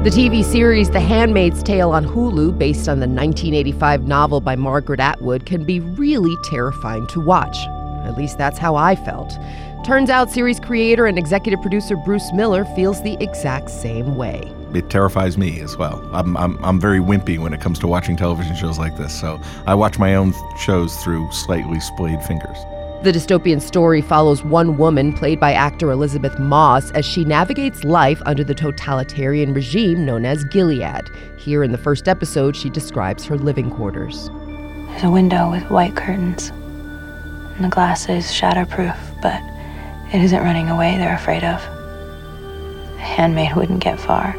The TV series The Handmaid's Tale on Hulu, based on the 1985 novel by Margaret Atwood, can be really terrifying to watch. At least that's how I felt. Turns out series creator and executive producer Bruce Miller feels the exact same way. It terrifies me as well. I'm very wimpy when it comes to watching television shows like this, so I watch my own shows through slightly splayed fingers. The dystopian story follows one woman, played by actor Elizabeth Moss, as she navigates life under the totalitarian regime known as Gilead. Here in the first episode, she describes her living quarters. There's a window with white curtains, and the glass is shatterproof, but it isn't running away they're afraid of. A handmaid wouldn't get far.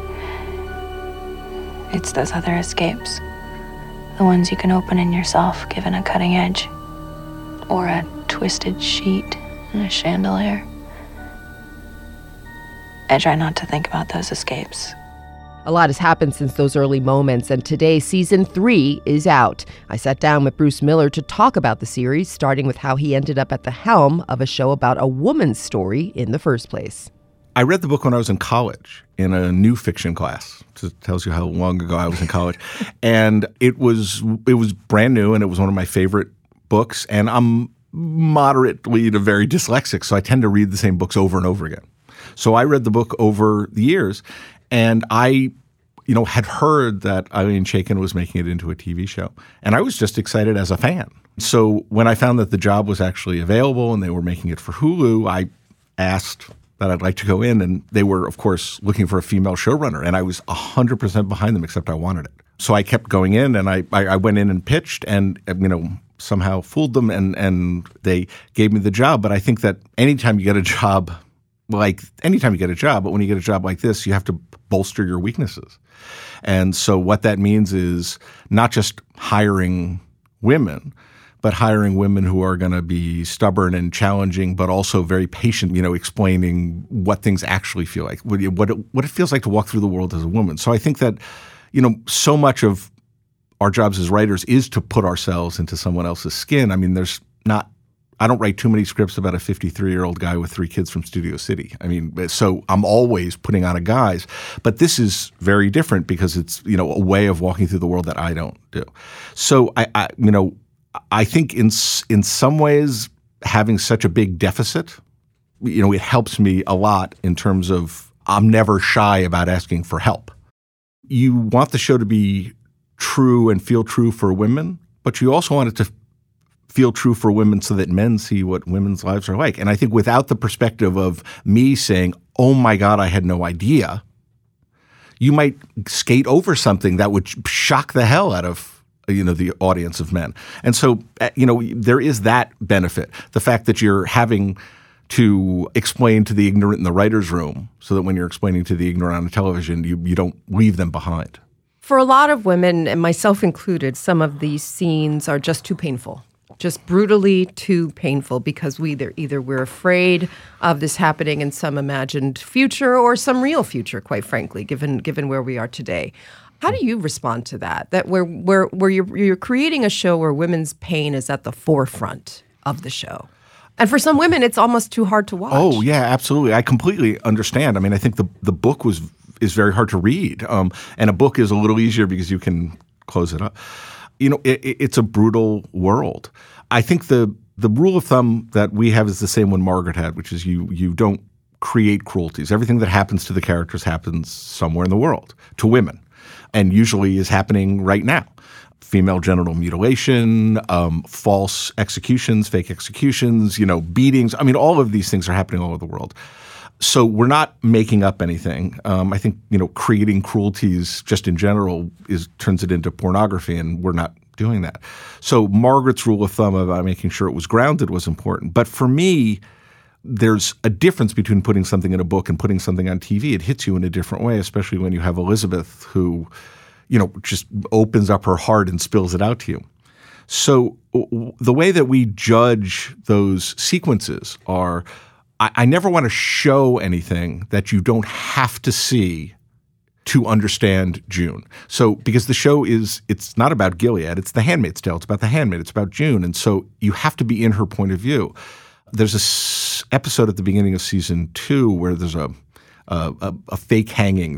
It's those other escapes, the ones you can open in yourself given a cutting edge, or a twisted sheet and a chandelier. I try not to think about those escapes. A lot has happened since those early moments, and today season 3 is out. I sat down with Bruce Miller to talk about the series, starting with how he ended up at the helm of a show about a woman's story in the first place. I read the book when I was in college in a new fiction class. It tells you how long ago I was in college. And it was brand new, and it was one of my favorite books. And I'm moderately to very dyslexic, so I tend to read the same books over and over again. So I read the book over the years, and I had heard that Eileen Chaikin was making it into a TV show. And I was just excited as a fan. So when I found that the job was actually available and they were making it for Hulu, I asked that I'd like to go in, and they were, of course, looking for a female showrunner, and I was 100% behind them, except I wanted it. So I kept going in, and I went in and pitched, and somehow fooled them, and they gave me the job. But I think that anytime you get a job, but when you get a job like this, you have to bolster your weaknesses. And so what that means is not just hiring women, but hiring women who are going to be stubborn and challenging, but also very patient, explaining what things actually feel like, what it feels like to walk through the world as a woman. So I think that, so much of our jobs as writers is to put ourselves into someone else's skin. I mean, I don't write too many scripts about a 53-year-old guy with 3 kids from Studio City. I mean, so I'm always putting on a guise. But this is very different because it's, a way of walking through the world that I don't do. So I think in some ways having such a big deficit, it helps me a lot in terms of I'm never shy about asking for help. You want the show to be true and feel true for women, but you also want it to feel true for women so that men see what women's lives are like. And I think without the perspective of me saying, oh my God, I had no idea, you might skate over something that would shock the hell out of the audience of men. And so, there is that benefit. The fact that you're having to explain to the ignorant in the writer's room so that when you're explaining to the ignorant on television, you don't leave them behind. For a lot of women, and myself included, some of these scenes are just too painful. Just brutally too painful because either we're afraid of this happening in some imagined future or some real future, quite frankly, given where we are today. How do you respond to that? That where you're creating a show where women's pain is at the forefront of the show, and for some women, it's almost too hard to watch. Oh yeah, absolutely. I completely understand. I mean, I think the book is very hard to read, and a book is a little easier because you can close it up. It's a brutal world. I think the rule of thumb that we have is the same one Margaret had, which is you don't create cruelties. Everything that happens to the characters happens somewhere in the world to women, and usually is happening right now. Female genital mutilation, false executions, fake executions, beatings. I mean, all of these things are happening all over the world. So we're not making up anything. I think, creating cruelties just in general turns it into pornography, and we're not doing that. So Margaret's rule of thumb about making sure it was grounded was important. But for me, there's a difference between putting something in a book and putting something on TV. It hits you in a different way, especially when you have Elizabeth who, just opens up her heart and spills it out to you. So the way that we judge those sequences are – I never want to show anything that you don't have to see to understand June. So because the show it's not about Gilead, it's The Handmaid's Tale. It's about the handmaid. It's about June. And so you have to be in her point of view. There's this episode at the beginning of season 2 where there's a a fake hanging.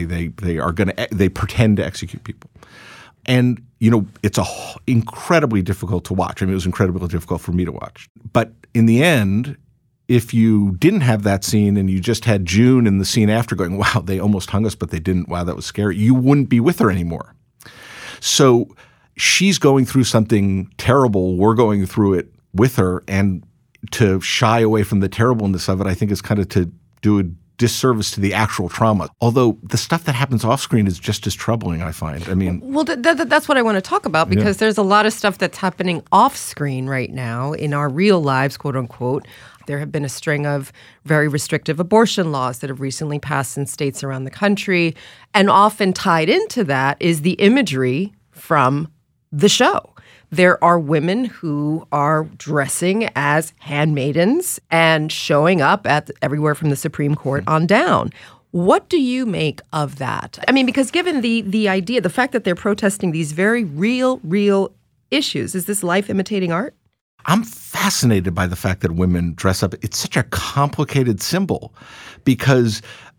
They pretend to execute people. And, it's incredibly difficult to watch. I mean, it was incredibly difficult for me to watch. But in the end, if you didn't have that scene and you just had June in the scene after going, wow, they almost hung us, but they didn't. Wow, that was scary. You wouldn't be with her anymore. So she's going through something terrible. We're going through it with her. And to shy away from the terribleness of it, I think is kind of to do a disservice to the actual trauma. Although the stuff that happens off screen is just as troubling, I find. I mean, well, that's what I want to talk about, because there's a lot of stuff that's happening off screen right now in our real lives, quote unquote. There have been a string of very restrictive abortion laws that have recently passed in states around the country. And often tied into that is the imagery from the show. There are women who are dressing as handmaidens and showing up at everywhere from the Supreme Court on down. What do you make of that? I mean, because given the idea, the fact that they're protesting these very real issues, is this life imitating art? I'm fascinated by the fact that women dress up. It's such a complicated symbol because,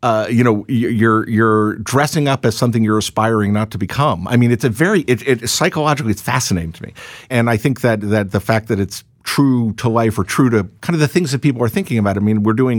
you're dressing up as something you're aspiring not to become. I mean, it's psychologically, it's fascinating to me. And I think that the fact that it's true to life or true to kind of the things that people are thinking about. I mean, we're doing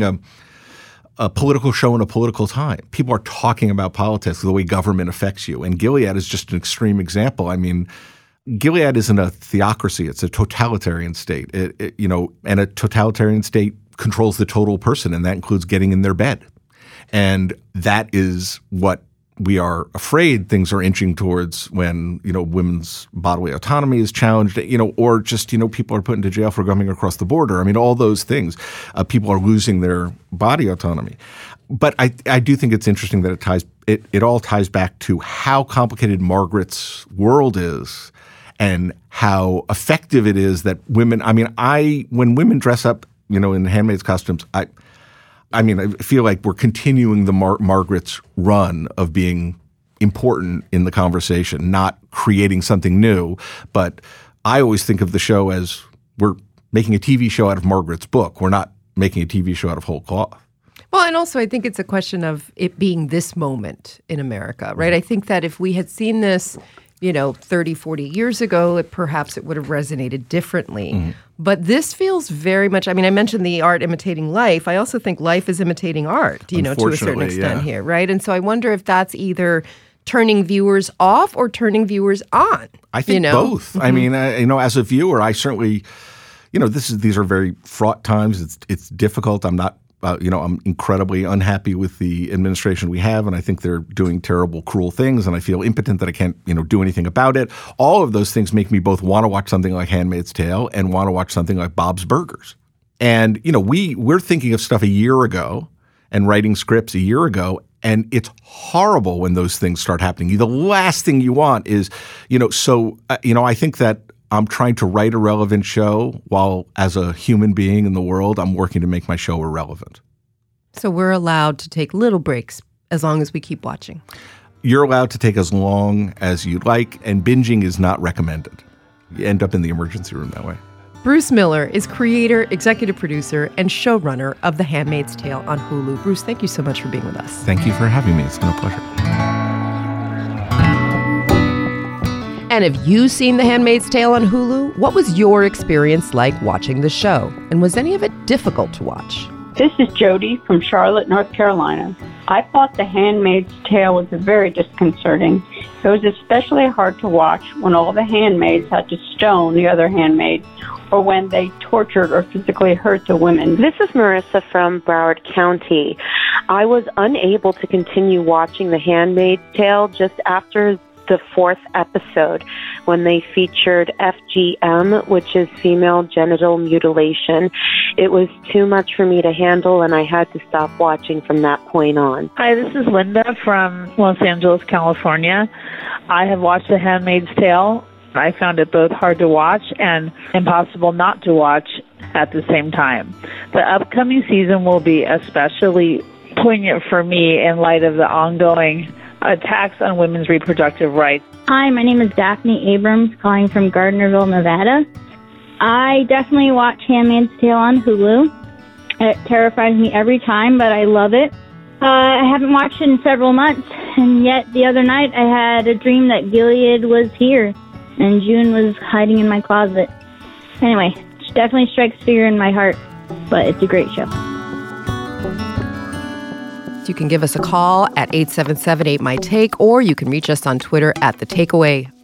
a political show in a political time. People are talking about politics, the way government affects you. And Gilead is just an extreme example. I mean, Gilead isn't a theocracy. It's a totalitarian state, and a totalitarian state controls the total person, and that includes getting in their bed. And that is what we are afraid things are inching towards when, women's bodily autonomy is challenged, or just, people are put into jail for coming across the border. I mean, all those things. People are losing their body autonomy. But I do think it's interesting that it all ties back to how complicated Margaret's world is and how effective it is that women – when women dress up, in handmaids' costumes, I feel like we're continuing the Margaret's run of being important in the conversation, not creating something new. But I always think of the show as we're making a TV show out of Margaret's book. We're not making a TV show out of whole cloth. Well, and also I think it's a question of it being this moment in America, right? I think that if we had seen this, 30, 40 years ago, perhaps it would have resonated differently. Mm-hmm. But this feels very much, I mentioned the art imitating life. I also think life is imitating art, to a certain extent here, right? And so I wonder if that's either turning viewers off or turning viewers on. I think both. Mm-hmm. As a viewer, I certainly, these are very fraught times. It's difficult. I'm not, I'm incredibly unhappy with the administration we have, and I think they're doing terrible, cruel things, and I feel impotent that I can't, do anything about it. All of those things make me both want to watch something like Handmaid's Tale and want to watch something like Bob's Burgers. And, we're thinking of stuff a year ago and writing scripts a year ago, and it's horrible when those things start happening. The last thing you want is, I think that I'm trying to write a relevant show while, as a human being in the world, I'm working to make my show irrelevant. So we're allowed to take little breaks as long as we keep watching. You're allowed to take as long as you like, and binging is not recommended. You end up in the emergency room that way. Bruce Miller is creator, executive producer, and showrunner of The Handmaid's Tale on Hulu. Bruce, thank you so much for being with us. Thank you for having me. It's been a pleasure. And have you seen The Handmaid's Tale on Hulu? What was your experience like watching the show? And was any of it difficult to watch? This is Jody from Charlotte, North Carolina. I thought The Handmaid's Tale was very disconcerting. It was especially hard to watch when all the handmaids had to stone the other handmaids, or when they tortured or physically hurt the women. This is Marissa from Broward County. I was unable to continue watching The Handmaid's Tale just after the 4th episode, when they featured FGM, which is female genital mutilation. It was too much for me to handle, and I had to stop watching from that point on. Hi, this is Linda from Los Angeles, California. I have watched The Handmaid's Tale. I found it both hard to watch and impossible not to watch at the same time. The upcoming season will be especially poignant for me in light of the ongoing attacks on women's reproductive rights. Hi, my name is Daphne Abrams, calling from Gardnerville, Nevada. I definitely watch Handmaid's Tale on Hulu. It terrifies me every time, but I love it. I haven't watched it in several months, and yet the other night I had a dream that Gilead was here, and June was hiding in my closet. Anyway, it definitely strikes fear in my heart, but it's a great show. You can give us a call at 877-8MY-TAKE, or you can reach us on Twitter at The Takeaway.